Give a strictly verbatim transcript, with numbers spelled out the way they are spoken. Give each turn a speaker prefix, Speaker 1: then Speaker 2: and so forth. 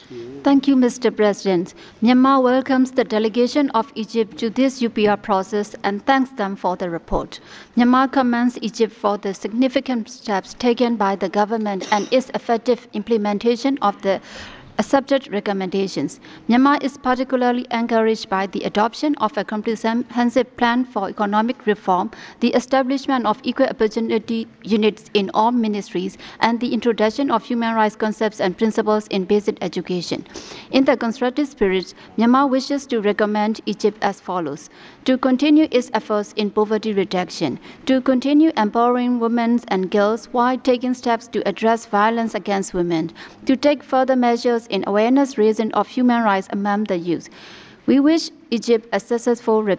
Speaker 1: Thank you, Mister President. Myanmar welcomes the delegation of Egypt to this U P R process and thanks them for the report. Myanmar commends Egypt for the significant steps taken by the government and its effective implementation of the accepted recommendations. Myanmar is particularly encouraged by the adoption of a comprehensive plan for economic reform, the establishment of equal opportunity units in all ministries, and the introduction of human rights concepts and principles in basic education. In the constructive spirit, Myanmar wishes to recommend Egypt as follows: to continue its efforts in poverty reduction, to continue empowering women and girls while taking steps to address violence against women, to take further measures in awareness raising of human rights among the youth. We wish Egypt a successful